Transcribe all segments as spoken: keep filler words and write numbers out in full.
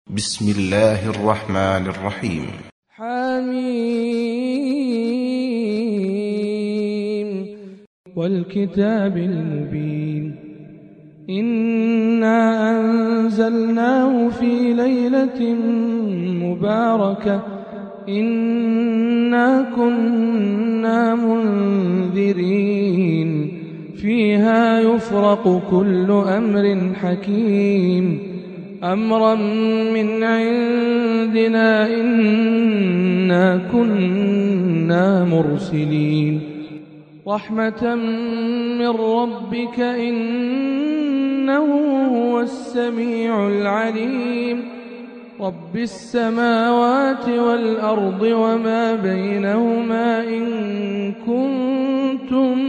بسم الله الرحمن الرحيم. حميم والكتاب المبين إنا أنزلناه في ليلة مباركة إنا كنا منذرين فيها يفرق كل أمر حكيم أمرا من عندنا إنا كنا مرسلين رحمة من ربك إنه هو السميع العليم رب السماوات والأرض وما بينهما إن كنتم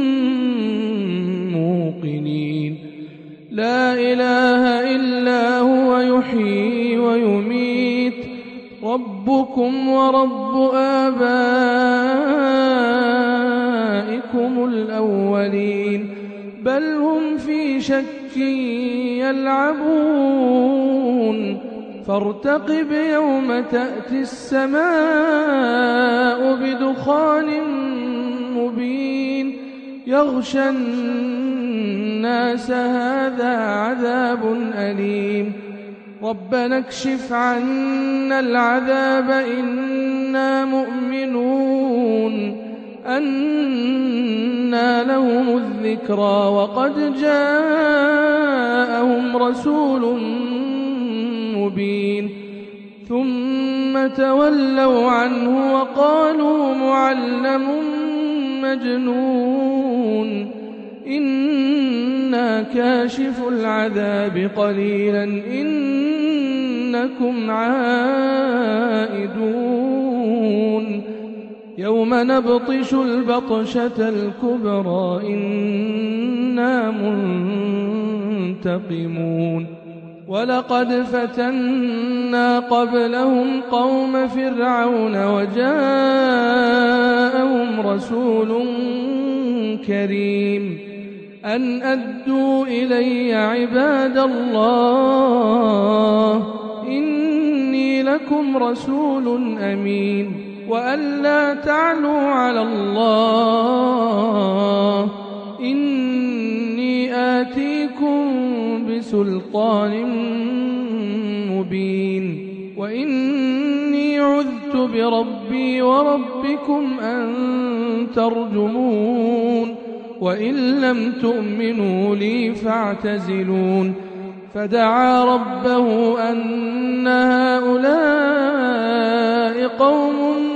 موقنين لا إله إلا هو يحيي ويميت ربكم ورب آبائكم الأولين بل هم في شك يلعبون فارتقب يوم تأتي السماء بدخان مبين يغشى الناس هذا عذاب أليم ربنا اكشف عنا العذاب إنا مؤمنون أنى لهم الذكرى وقد جاءهم رسول مبين ثم تولوا عنه وقالوا معلم مجنون إنا كاشف العذاب قليلا إنكم عائدون يوم نبطش البطشة الكبرى إنا منتقمون ولقد فتنا قبلهم قوم فرعون وجاءهم رسول كريم أن أدوا إلي عباد الله إني لكم رسول أمين وأن لا تعلوا على الله إني آتيكم بسلطان مبين وإني عذت بربي وربكم أن ترجمون وإن لم تؤمنوا لي فاعتزلون فدعا ربه أن هؤلاء قوم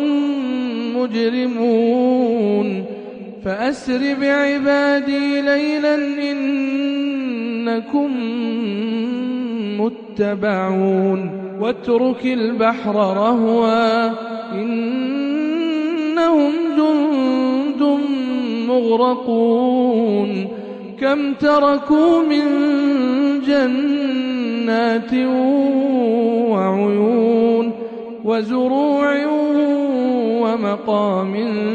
مجرمون فأسر بعبادي ليلا إنكم متبعون واترك البحر رهوا إنهم جند مغرقون كم تركوا من جنات وعيون وزروع ومقام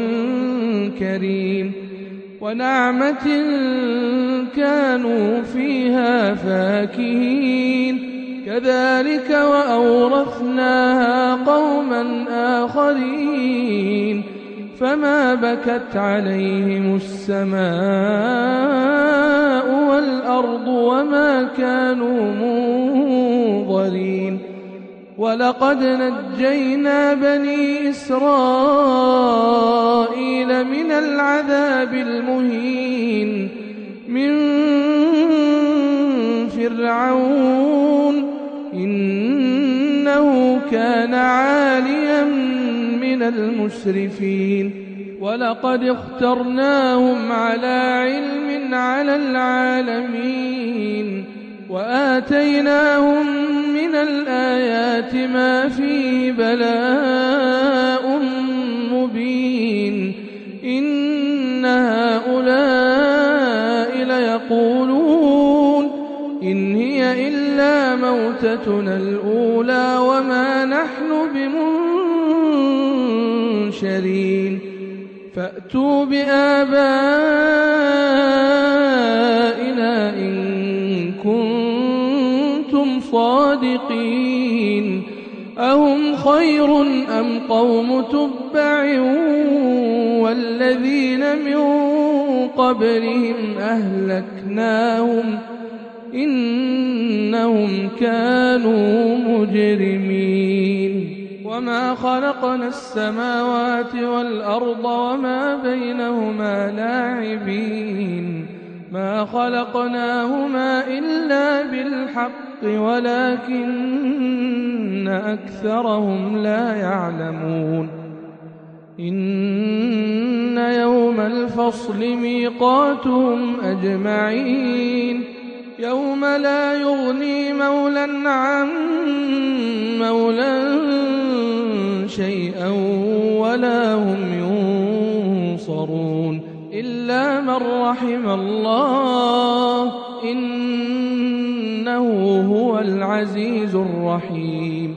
كريم ونعمة كانوا فيها فاكهين كذلك وأورثناها قوما آخرين فما بكت عليهم السماء والأرض وما كانوا منظرين ولقد نجينا بني إسرائيل من العذاب المهين من فرعون إنه كان عاليا من المسرفين ولقد اخترناهم على علم على العالمين وآتيناهم من الآيات ما فيه بلاء مبين إن هؤلاء ليقولون إن هي إلا موتتنا الأولى وما نحن بمنشرين فأتوا بآبائنا إن كنتم صادقين أهم خير أم قوم تبع والذين من قبلهم أهلكناهم إنهم كانوا مجرمين وما خلقنا السماوات والأرض وما بينهما لاعبين ما خلقناهما إلا بالحق ولكن أكثرهم لا يعلمون إن يوم الفصل ميقاتهم أجمعين يوم لا يغني مولى عن مولى شيئا ولا هم ينصرون إلا من رحم الله إنه هو العزيز الرحيم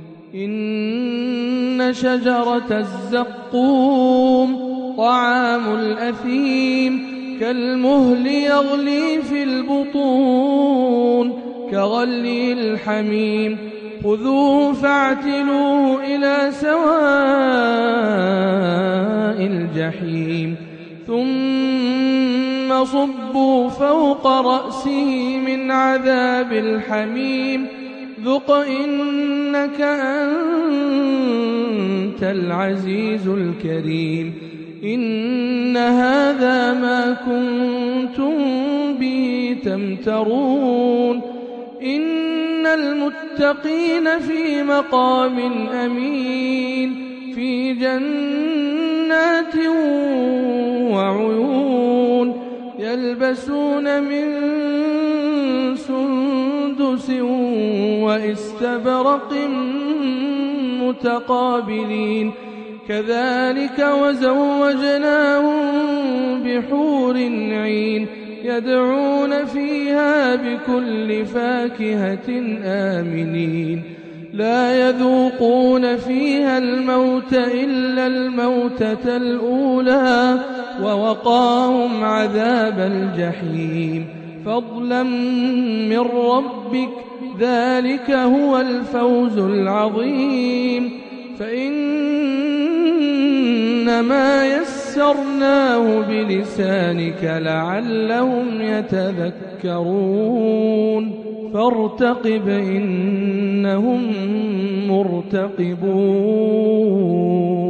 إن شجرة الزقوم طعام الأثيم كالمهل يغلي في البطون كغلي الحميم خذوه فاعتلوه إلى سواء الجحيم ثم صبوا فوق رأسه من عذاب الحميم ذق إنك أنت العزيز الكريم إن هذا ما كنتم به تمترون إن المتقين في مقام أمين في جنات وعيون يلبسون من سندس واستبرق متقابلين كذلك وزوجناهم بحور عين يدعون فيها بكل فاكهة آمنين لا يذوقون فيها الموت إلا الموتة الأولى ووقاهم عذاب الجحيم فضلا من ربك ذلك هو الفوز العظيم فإنما يسرناه بلسانك لعلهم يتذكرون فارتقب إنهم مرتقبون